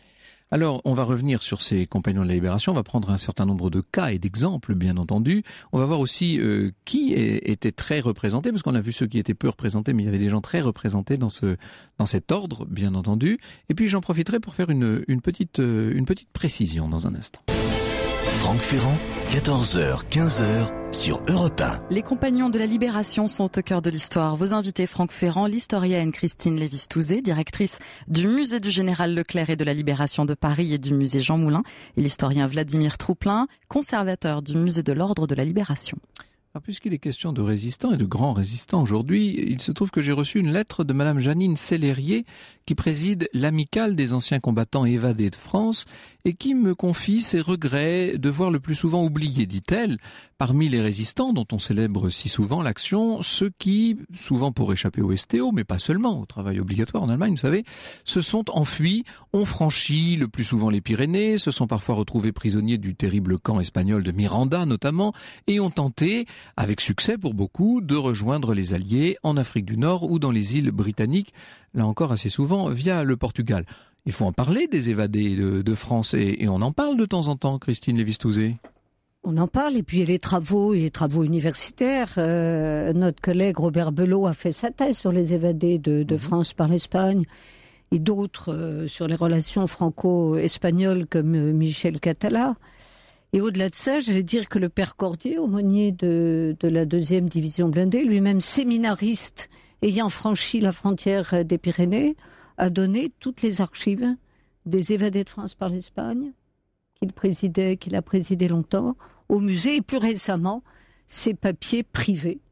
Alors, on va revenir sur ces compagnons de la Libération, on va prendre un certain nombre de cas et d'exemples, bien entendu. On va voir aussi qui était très représenté, parce qu'on a vu ceux qui étaient peu représentés, mais il y avait des gens très représentés dans cet ordre, bien entendu. Et puis, j'en profiterai pour faire une petite précision dans un instant. Franck Ferrand, 14h, 15h sur Europe 1. Les compagnons de la Libération sont au cœur de l'histoire. Vos invités, Franck Ferrand, l'historienne Christine Lévis-Touzé, directrice du musée du Général Leclerc et de la Libération de Paris et du musée Jean Moulin, et l'historien Vladimir Trouplin, conservateur du musée de l'Ordre de la Libération. Alors, puisqu'il est question de résistants et de grands résistants aujourd'hui, il se trouve que j'ai reçu une lettre de Madame Janine Sellerier, qui préside l'amicale des anciens combattants évadés de France, et qui me confie ses regrets de voir le plus souvent oubliés, dit-elle, parmi les résistants dont on célèbre si souvent l'action, ceux qui, souvent pour échapper au STO, mais pas seulement, au travail obligatoire en Allemagne, vous savez, se sont enfuis, ont franchi le plus souvent les Pyrénées, se sont parfois retrouvés prisonniers du terrible camp espagnol de Miranda notamment, et ont tenté, avec succès pour beaucoup, de rejoindre les Alliés en Afrique du Nord ou dans les îles britanniques, là encore assez souvent via le Portugal. Il faut en parler des évadés de France, et on en parle de temps en temps, Christine Lévis-Touzé. On en parle, et puis il y a les travaux universitaires. Notre collègue Robert Belot a fait sa thèse sur les évadés de France par l'Espagne, et d'autres sur les relations franco-espagnoles comme Michel Catala. Et au-delà de ça, j'allais dire que le père Cordier, aumônier de la 2e division blindée, lui-même séminariste ayant franchi la frontière des Pyrénées, a donné toutes les archives des évadés de France par l'Espagne, qu'il a présidé longtemps, au musée, et plus récemment, ses papiers privés.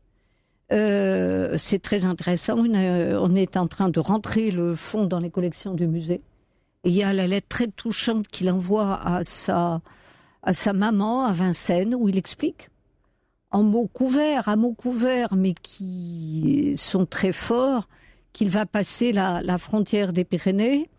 C'est très intéressant. On est en train de rentrer le fonds dans les collections du musée. Et il y a la lettre très touchante qu'il envoie à sa maman à Vincennes, où il explique, à mots couverts, mais qui sont très forts, qu'il va passer la frontière des Pyrénées,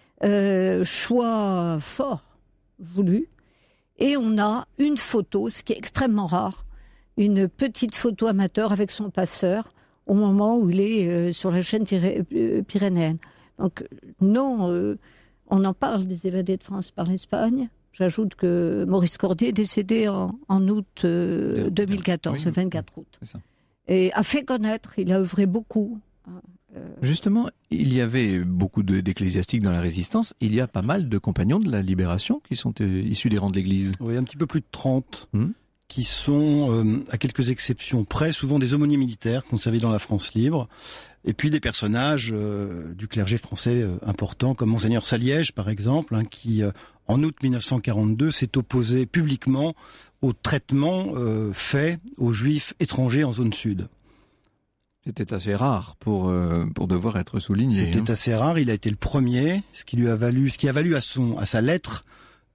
choix fort voulu, et on a une photo, ce qui est extrêmement rare, une petite photo amateur avec son passeur au moment où il est sur la chaîne pyrénéenne. Donc non, on en parle des évadés de France par l'Espagne. J'ajoute que Maurice Cordier est décédé en août 2014, le 24 août. C'est ça. Et a fait connaître, il a œuvré beaucoup. Justement, il y avait beaucoup d'ecclésiastiques dans la Résistance. Il y a pas mal de compagnons de la Libération qui sont issus des rangs de l'Église. Oui, un petit peu plus de 30, qui sont, à quelques exceptions près, souvent des aumôniers militaires conservés dans la France libre, et puis des personnages du clergé français importants, comme Monseigneur Saliège, par exemple, qui, en août 1942, s'est opposé publiquement au traitement fait aux Juifs étrangers en zone sud. C'était assez rare pour devoir être souligné. C'était assez rare. Il a été le premier, ce qui a valu à sa lettre,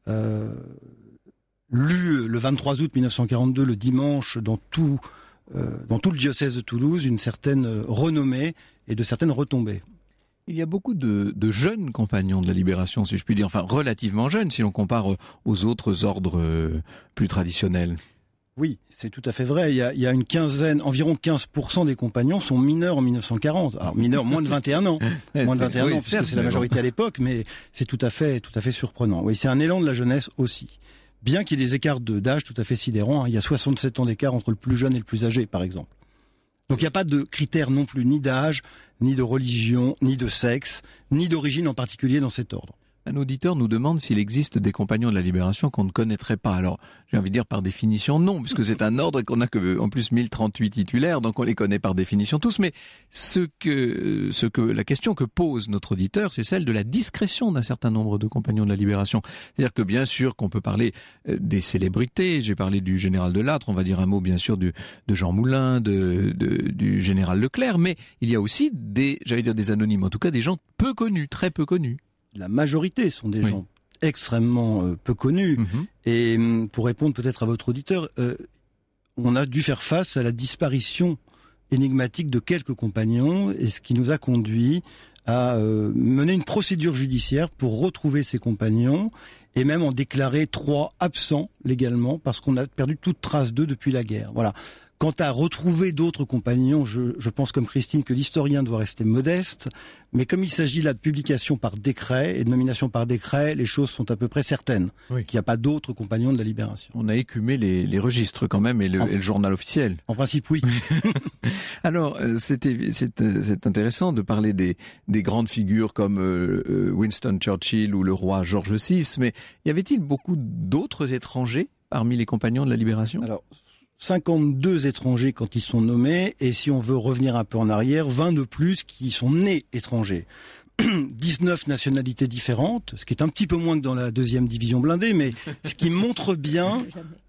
lue le 23 août 1942, le dimanche, dans tout le diocèse de Toulouse, une certaine renommée et de certaines retombées. Il y a beaucoup de jeunes compagnons de la Libération, si je puis dire, enfin relativement jeunes, si l'on compare aux autres ordres plus traditionnels. Oui, c'est tout à fait vrai. Il y a une quinzaine, environ 15% des compagnons sont mineurs en 1940. Alors mineurs, moins de 21 ans. Moins de 21 ans, puisque c'est la majorité à l'époque, mais c'est tout à fait surprenant. Oui, c'est un élan de la jeunesse aussi. bien qu'il y ait des écarts d'âge tout à fait sidérants. Il y a 67 ans d'écart entre le plus jeune et le plus âgé, par exemple. Donc il n'y a pas de critères non plus, ni d'âge, ni de religion, ni de sexe, ni d'origine en particulier dans cet ordre. Un auditeur nous demande s'il existe des compagnons de la Libération qu'on ne connaîtrait pas. Alors, j'ai envie de dire par définition non, puisque c'est un ordre qu'on a que, en plus, 1038 titulaires, donc on les connaît par définition tous. Mais la question que pose notre auditeur, c'est celle de la discrétion d'un certain nombre de compagnons de la Libération. C'est-à-dire que bien sûr qu'on peut parler des célébrités. J'ai parlé du général de Lattre, on va dire un mot bien sûr de Jean Moulin, du général Leclerc, mais il y a aussi des anonymes, en tout cas des gens peu connus, très peu connus. La majorité sont des gens extrêmement peu connus. Et pour répondre peut-être à votre auditeur, on a dû faire face à la disparition énigmatique de quelques compagnons, et ce qui nous a conduit à mener une procédure judiciaire pour retrouver ces compagnons, et même en déclarer 3 absents légalement, parce qu'on a perdu toute trace d'eux depuis la guerre. Voilà. Quant à retrouver d'autres compagnons, je pense comme Christine que l'historien doit rester modeste, mais comme il s'agit là de publication par décret et de nomination par décret, les choses sont à peu près certaines, qu'il n'y a pas d'autres compagnons de la Libération. On a écumé les registres quand même et le journal officiel. En principe, oui. Alors, c'est intéressant de parler des grandes figures comme Winston Churchill ou le roi George VI, mais y avait-il beaucoup d'autres étrangers parmi les compagnons de la Libération ? Alors, 52 étrangers quand ils sont nommés, et si on veut revenir un peu en arrière, 20 de plus qui sont nés étrangers. 19 nationalités différentes, ce qui est un petit peu moins que dans la 2e division blindée, mais ce qui montre bien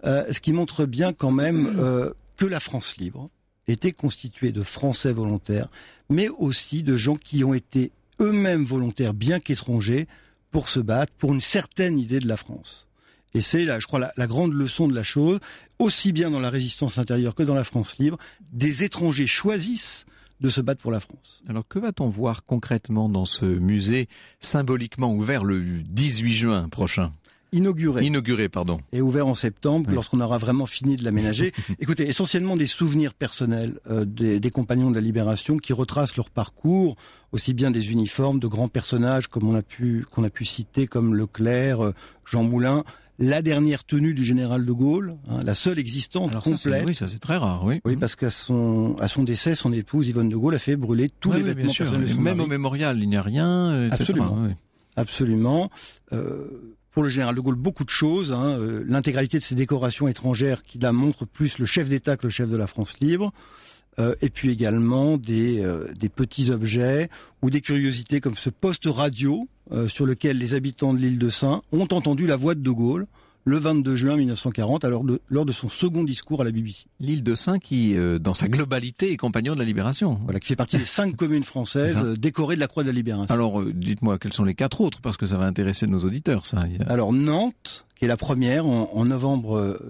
quand même que la France libre était constituée de Français volontaires, mais aussi de gens qui ont été eux-mêmes volontaires, bien qu'étrangers, pour se battre pour une certaine idée de la France. Et c'est là, je crois, la grande leçon de la chose, aussi bien dans la résistance intérieure que dans la France libre, des étrangers choisissent de se battre pour la France. Alors que va-t-on voir concrètement dans ce musée symboliquement ouvert le 18 juin prochain ? Inauguré, pardon. Et ouvert en septembre, lorsqu'on aura vraiment fini de l'aménager. Écoutez, essentiellement des souvenirs personnels des compagnons de la Libération qui retracent leur parcours, aussi bien des uniformes, de grands personnages comme qu'on a pu citer, comme Leclerc, Jean Moulin, la dernière tenue du général de Gaulle, la seule existante. Alors complète. Ça c'est très rare, oui. Oui, parce qu'à son décès, son épouse Yvonne de Gaulle a fait brûler tous les vêtements personnels de son mari. Même au mémorial, il n'y a rien. Absolument. Absolument. Pour le général de Gaulle, beaucoup de choses. L'intégralité de ses décorations étrangères qui la montrent plus le chef d'État que le chef de la France libre. Et puis également des petits objets ou des curiosités comme ce poste radio sur lequel les habitants de l'île de Sein ont entendu la voix de De Gaulle le 22 juin 1940 lors de son second discours à la BBC. L'île de Sein qui, dans sa globalité, est compagnon de la Libération. Voilà, qui fait partie des 5 communes françaises décorées de la Croix de la Libération. Alors, dites-moi, quels sont les 4 autres, parce que ça va intéresser nos auditeurs, ça. Alors, Nantes, qui est la première, en novembre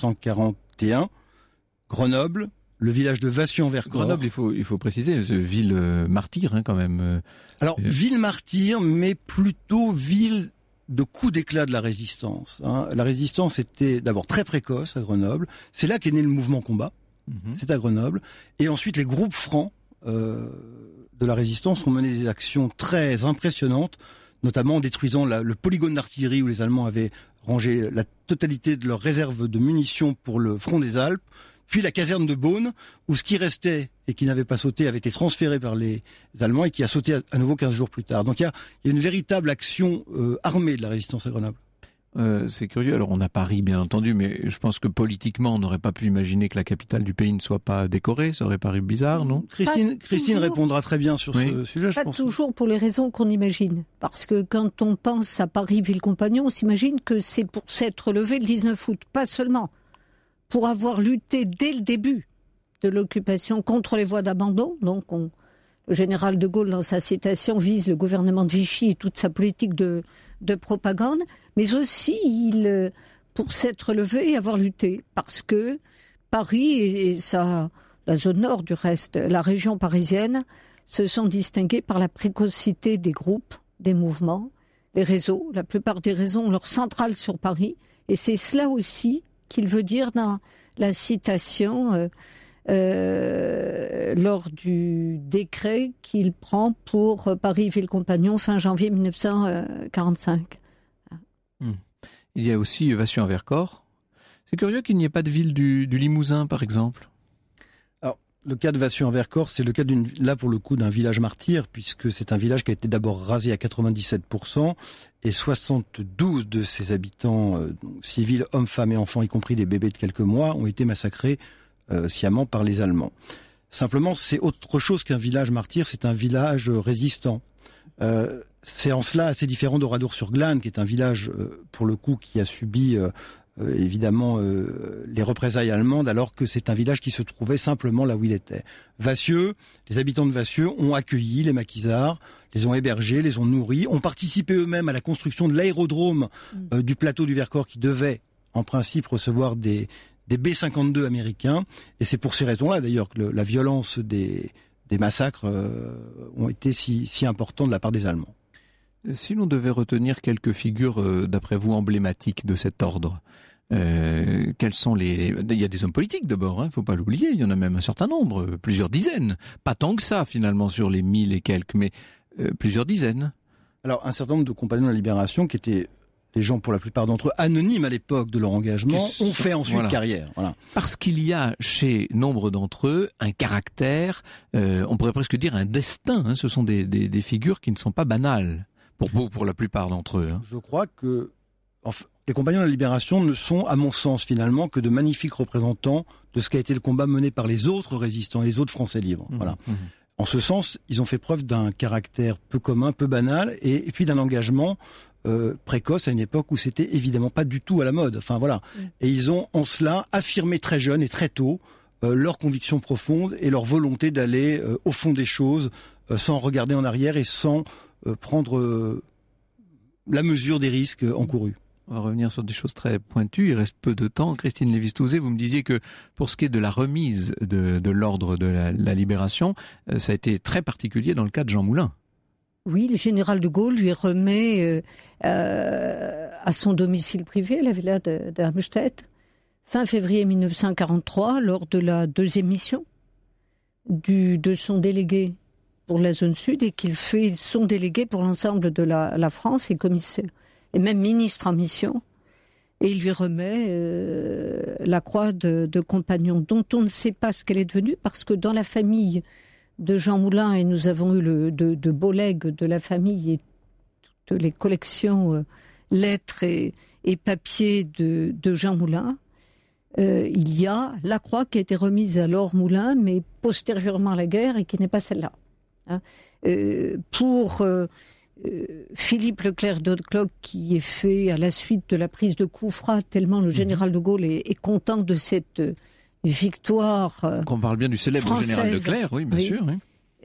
1941, Grenoble, le village de Vassieux-en-Vercors. Grenoble, il faut préciser, c'est ville martyre, quand même. Alors, ville martyre, mais plutôt ville de coups d'éclat de la résistance. La résistance était d'abord très précoce à Grenoble. C'est là qu'est né le mouvement combat. C'est à Grenoble. Et ensuite, les groupes francs de la résistance ont mené des actions très impressionnantes, notamment en détruisant le polygone d'artillerie où les Allemands avaient rangé la totalité de leurs réserves de munitions pour le front des Alpes, puis la caserne de Beaune, où ce qui restait et qui n'avait pas sauté avait été transféré par les Allemands et qui a sauté à nouveau 15 jours plus tard. Donc il y a une véritable action armée de la résistance à Grenoble. C'est curieux. Alors on a Paris, bien entendu, mais je pense que politiquement, on n'aurait pas pu imaginer que la capitale du pays ne soit pas décorée. Ça aurait paru bizarre, non ? Christine répondra très bien sur ce sujet, je pense. Pas toujours pour les raisons qu'on imagine. Parce que quand on pense à Paris, ville-compagnon, on s'imagine que c'est pour s'être levé le 19 août. Pas seulement. Pour avoir lutté dès le début de l'occupation contre les voies d'abandon. Donc le général de Gaulle, dans sa citation, vise le gouvernement de Vichy et toute sa politique de propagande, mais aussi pour s'être levé et avoir lutté. Parce que Paris et la zone nord du reste, la région parisienne, se sont distingués par la précocité des groupes, des mouvements, les réseaux. La plupart des réseaux ont leur centrale sur Paris. Et c'est cela aussi qu'il veut dire dans la citation lors du décret qu'il prend pour Paris Ville-Compagnon fin janvier 1945. Il y a aussi Vassieux-en-Vercors. C'est curieux qu'il n'y ait pas de ville du Limousin, par exemple. Alors, le cas de Vassieux-en-Vercors, c'est le cas là pour le coup d'un village martyr, puisque c'est un village qui a été d'abord rasé à 97%, et 72 de ses habitants, civils, hommes, femmes et enfants, y compris des bébés de quelques mois, ont été massacrés sciemment par les Allemands. Simplement, c'est autre chose qu'un village martyr, c'est un village résistant. C'est en cela assez différent d'Oradour-sur-Glane, qui est un village, pour le coup, qui a subi évidemment les représailles allemandes, alors que c'est un village qui se trouvait simplement là où il était. Vassieux, les habitants de Vassieux ont accueilli les maquisards, les ont hébergés, les ont nourris, ont participé eux-mêmes à la construction de l'aérodrome du plateau du Vercors, qui devait, en principe, recevoir des B-52 américains. Et c'est pour ces raisons-là, d'ailleurs, que la violence des massacres ont été si importants de la part des Allemands. Si l'on devait retenir quelques figures, d'après vous, emblématiques de cet ordre, quels sont il y a des hommes politiques d'abord, il ne faut pas l'oublier, il y en a même un certain nombre, plusieurs dizaines. Pas tant que ça, finalement, sur les 1000 et quelques, mais plusieurs dizaines. Alors, un certain nombre de compagnons de la Libération, qui étaient des gens, pour la plupart d'entre eux, anonymes à l'époque de leur engagement, ont fait ensuite carrière. Voilà. Parce qu'il y a chez nombre d'entre eux un caractère, on pourrait presque dire un destin. Ce sont des figures qui ne sont pas banales, pour la plupart d'entre eux. Je crois que les compagnons de la Libération ne sont, à mon sens, finalement, que de magnifiques représentants de ce qu'a été le combat mené par les autres résistants, les autres Français libres. Voilà. En ce sens, ils ont fait preuve d'un caractère peu commun, peu banal, et puis d'un engagement précoce à une époque où c'était évidemment pas du tout à la mode. Enfin voilà. Et ils ont en cela affirmé très jeune et très tôt leur conviction profonde et leur volonté d'aller au fond des choses sans regarder en arrière et sans prendre la mesure des risques encourus. On va revenir sur des choses très pointues. Il reste peu de temps. Christine Lévy-Stouzet, vous me disiez que pour ce qui est de la remise de l'ordre de la Libération, ça a été très particulier dans le cas de Jean Moulin. Oui, le général de Gaulle lui remet à son domicile privé, la villa d'Armstedt, fin février 1943, lors de la deuxième mission de son délégué pour la zone sud, et qu'il fait son délégué pour l'ensemble de la France et commissaire, et même ministre en mission. Et il lui remet la croix de compagnon, dont on ne sait pas ce qu'elle est devenue, parce que dans la famille de Jean Moulin, et nous avons eu de beaux legs de la famille et toutes les collections lettres et papiers de Jean Moulin, il y a la croix qui a été remise à Laure Moulin, mais postérieurement à la guerre, et qui n'est pas celle-là. Pour Philippe Leclerc d'Hautecloque, qui est fait à la suite de la prise de Koufra, tellement le général de Gaulle est content de cette victoire. Qu'on parle bien du célèbre française, général Leclerc, oui, bien sûr. Oui.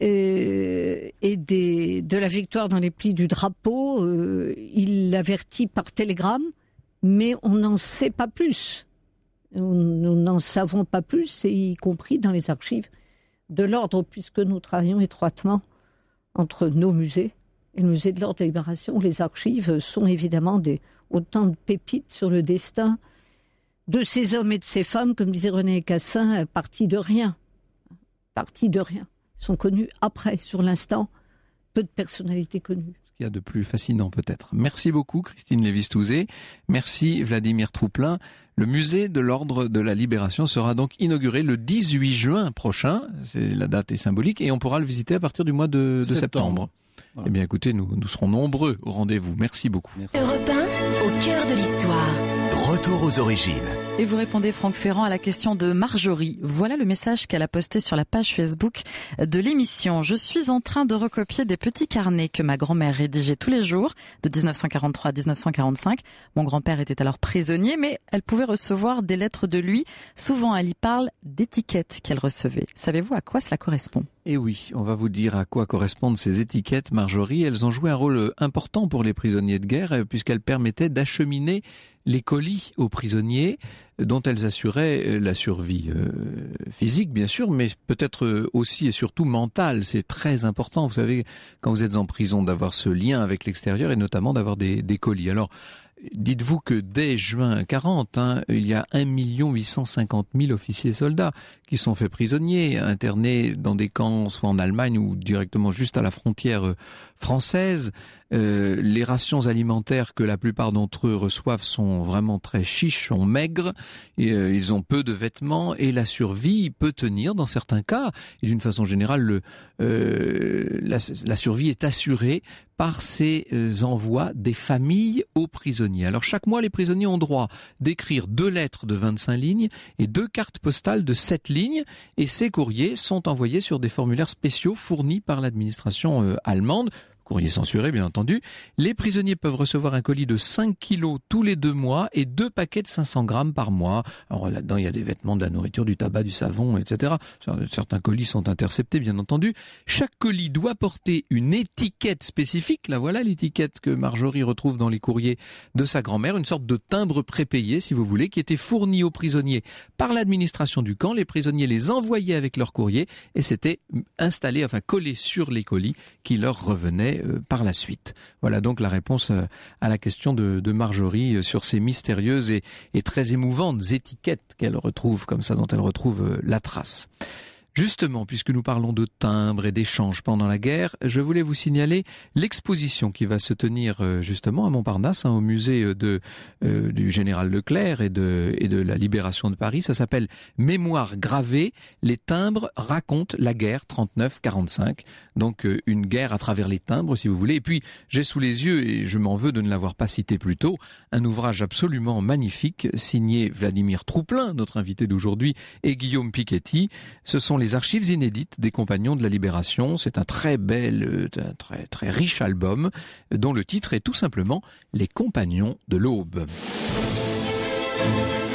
Et de la victoire dans les plis du drapeau, il l'avertit par télégramme, mais on n'en sait pas plus. Nous n'en savons pas plus, y compris dans les archives de l'ordre, puisque nous travaillons étroitement entre nos musées et le musée de l'ordre de la Libération, où les archives sont évidemment autant de pépites sur le destin de ces hommes et de ces femmes, comme disait René Cassin, partis de rien. Partis de rien. Ils sont connus après, sur l'instant, peu de personnalités connues. Ce qu'il y a de plus fascinant peut-être. Merci beaucoup Christine Lévy-Stouzet. Merci Vladimir Trouplin. Le musée de l'Ordre de la Libération sera donc inauguré le 18 juin prochain. La date est symbolique et on pourra le visiter à partir du mois de septembre. Voilà. Eh bien écoutez, nous serons nombreux au rendez-vous. Merci beaucoup. Merci. Europe 1, au cœur de l'histoire. Retour aux origines. Et vous répondez, Franck Ferrand, à la question de Marjorie. Voilà le message qu'elle a posté sur la page Facebook de l'émission. Je suis en train de recopier des petits carnets que ma grand-mère rédigeait tous les jours, de 1943 à 1945. Mon grand-père était alors prisonnier, mais elle pouvait recevoir des lettres de lui. Souvent, elle y parle d'étiquettes qu'elle recevait. Savez-vous à quoi cela correspond ? Eh oui, on va vous dire à quoi correspondent ces étiquettes, Marjorie. Elles ont joué un rôle important pour les prisonniers de guerre, puisqu'elles permettaient d'acheminer les colis aux prisonniers, dont elles assuraient la survie physique, bien sûr, mais peut-être aussi et surtout mentale. C'est très important, vous savez, quand vous êtes en prison, d'avoir ce lien avec l'extérieur et notamment d'avoir des colis. Alors, dites-vous que dès juin 40, il y a 1 850 000 officiers soldats qui sont faits prisonniers, internés dans des camps, soit en Allemagne ou directement juste à la frontière française. Les rations alimentaires que la plupart d'entre eux reçoivent sont vraiment très chiches, sont maigres, et, ils ont peu de vêtements et la survie peut tenir dans certains cas. Et d'une façon générale, la survie est assurée par ces envois des familles aux prisonniers. Alors chaque mois, les prisonniers ont droit d'écrire 2 lettres de 25 lignes et 2 cartes postales de 7 lignes. Et ces courriers sont envoyés sur des formulaires spéciaux fournis par l'administration allemande. Courrier censuré, bien entendu. Les prisonniers peuvent recevoir un colis de 5 kilos tous les 2 mois et 2 paquets de 500 grammes par mois. Alors là-dedans, il y a des vêtements, de la nourriture, du tabac, du savon, etc. Certains colis sont interceptés, bien entendu. Chaque colis doit porter une étiquette spécifique. Là, voilà l'étiquette que Marjorie retrouve dans les courriers de sa grand-mère. Une sorte de timbre prépayé, si vous voulez, qui était fourni aux prisonniers par l'administration du camp. Les prisonniers les envoyaient avec leur courrier et c'était installé, collé sur les colis qui leur revenaient par la suite. Voilà donc la réponse à la question de Marjorie sur ces mystérieuses et très émouvantes étiquettes qu'elle retrouve comme ça, dont elle retrouve la trace. Justement, puisque nous parlons de timbres et d'échanges pendant la guerre, je voulais vous signaler l'exposition qui va se tenir justement à Montparnasse, au musée du général Leclerc et de la Libération de Paris. Ça s'appelle Mémoire gravée, les timbres racontent la guerre 39-45. Donc une guerre à travers les timbres, si vous voulez. Et puis j'ai sous les yeux, et je m'en veux de ne l'avoir pas cité plus tôt, un ouvrage absolument magnifique signé Vladimir Trouplin, notre invité d'aujourd'hui, et Guillaume Piketty. Ce sont les archives inédites des Compagnons de la Libération. C'est un très bel, très riche album dont le titre est tout simplement Les Compagnons de l'Aube.